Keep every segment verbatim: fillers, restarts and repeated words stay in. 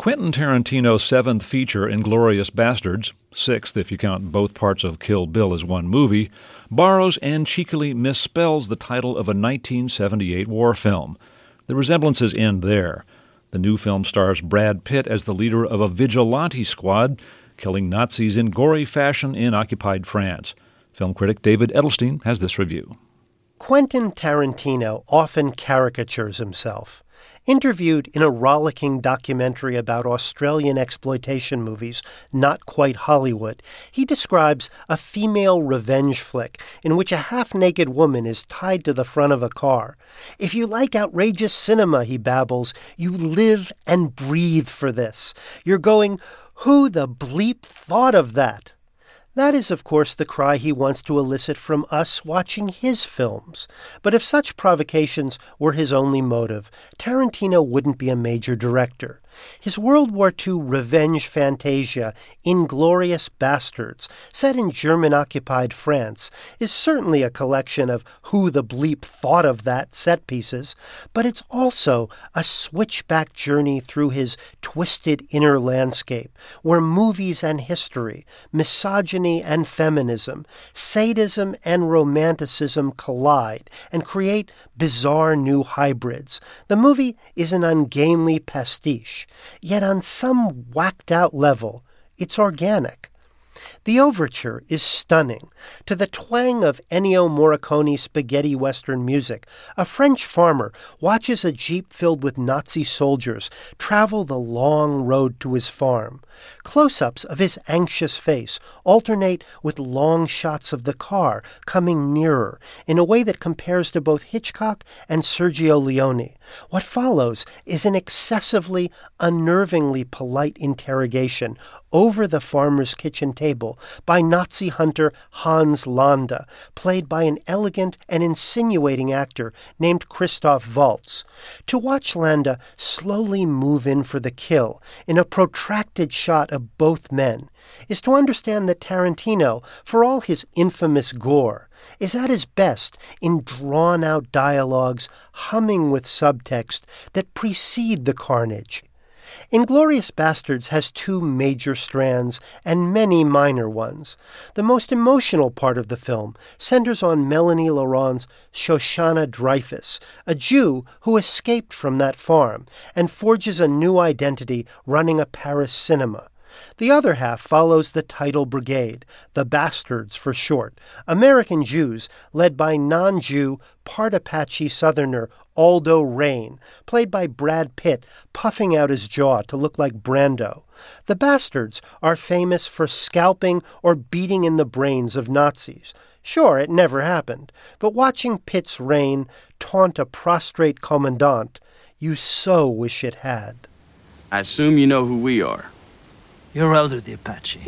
Quentin Tarantino's seventh feature, Inglourious Basterds, sixth if you count both parts of Kill Bill as one movie, borrows and cheekily misspells the title of a nineteen seventy-eight war film. The resemblances end there. The new film stars Brad Pitt as the leader of a vigilante squad, killing Nazis in gory fashion in occupied France. Film critic David Edelstein has this review. Quentin Tarantino often caricatures himself. Interviewed in a rollicking documentary about Australian exploitation movies, Not Quite Hollywood, he describes a female revenge flick in which a half-naked woman is tied to the front of a car. If you like outrageous cinema, he babbles, you live and breathe for this. You're going, who the bleep thought of that? That is, of course, the cry he wants to elicit from us watching his films. But if such provocations were his only motive, Tarantino wouldn't be a major director. His World War Two revenge fantasia, Inglourious Basterds, set in German-occupied France, is certainly a collection of who the bleep thought of that set pieces, but it's also a switchback journey through his twisted inner landscape, where movies and history, misogyny and feminism, sadism and romanticism collide and create bizarre new hybrids. The movie is an ungainly pastiche. Yet on some whacked-out level, it's organic. The overture is stunning. To the twang of Ennio Morricone spaghetti western music, a French farmer watches a jeep filled with Nazi soldiers travel the long road to his farm. Close-ups of his anxious face alternate with long shots of the car coming nearer in a way that compares to both Hitchcock and Sergio Leone. What follows is an excessively, unnervingly polite interrogation over the farmer's kitchen table by Nazi hunter Hans Landa, played by an elegant and insinuating actor named Christoph Waltz. To watch Landa slowly move in for the kill in a protracted shot of both men is to understand that Tarantino, for all his infamous gore, is at his best in drawn-out dialogues humming with subtext that precede the carnage. Inglourious Basterds has two major strands and many minor ones. The most emotional part of the film centers on Melanie Laurent's Shoshana Dreyfus, a Jew who escaped from that farm and forges a new identity running a Paris cinema. The other half follows the title brigade, the Bastards for short, American Jews led by non-Jew, part Apache Southerner Aldo Raine, played by Brad Pitt, puffing out his jaw to look like Brando. The Bastards are famous for scalping or beating in the brains of Nazis. Sure, it never happened, but watching Pitt's Raine taunt a prostrate commandant, you so wish it had. I assume you know who we are. You're Elder the Apache.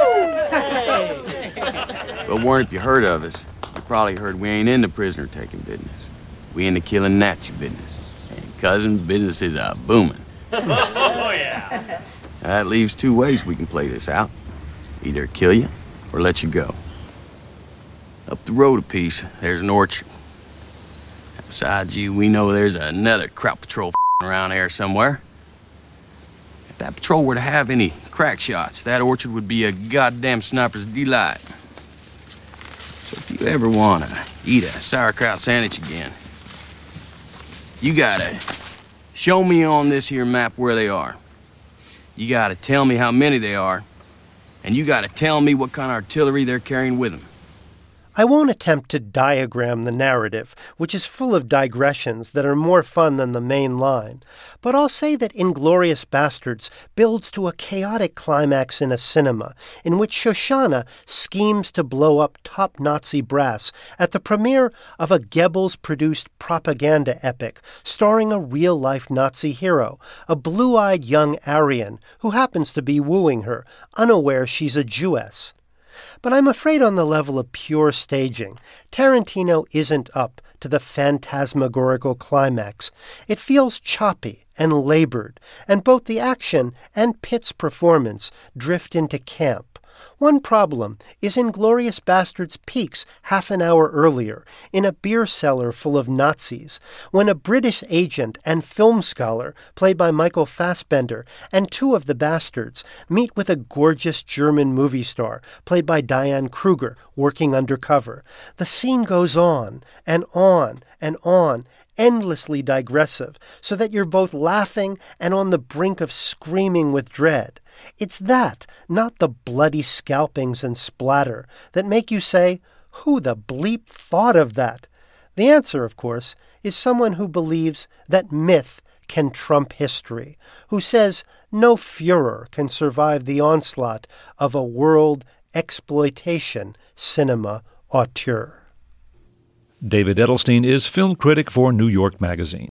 But weren't if you heard of us, you probably heard we ain't into prisoner-taking business. We into killing Nazi business. And cousin, business is a booming. Oh, yeah. That leaves two ways we can play this out. Either kill you or let you go. Up the road a piece, there's an orchard. Besides you, we know there's another crop patrol around here somewhere. If that patrol were to have any crack shots, that orchard would be a goddamn sniper's delight. So if you ever want to eat a sauerkraut sandwich again, you gotta show me on this here map where they are. You gotta tell me how many they are, and you gotta tell me what kind of artillery they're carrying with them. I won't attempt to diagram the narrative, which is full of digressions that are more fun than the main line, but I'll say that Inglourious Basterds builds to a chaotic climax in a cinema, in which Shoshana schemes to blow up top Nazi brass at the premiere of a Goebbels-produced propaganda epic starring a real-life Nazi hero, a blue-eyed young Aryan who happens to be wooing her, unaware she's a Jewess. But I'm afraid on the level of pure staging, Tarantino isn't up to the phantasmagorical climax. It feels choppy and labored, and both the action and Pitt's performance drift into camp. One problem is Inglourious Basterds peaks half an hour earlier, in a beer cellar full of Nazis, when a British agent and film scholar, played by Michael Fassbender, and two of the bastards meet with a gorgeous German movie star, played by Diane Kruger, working undercover. The scene goes on and on and on, endlessly digressive, so that you're both laughing and on the brink of screaming with dread. It's that, not the bloody scalpings and splatter, that make you say, who the bleep thought of that? The answer, of course, is someone who believes that myth can trump history, who says no Führer can survive the onslaught of a world exploitation cinema auteur. David Edelstein is film critic for New York Magazine.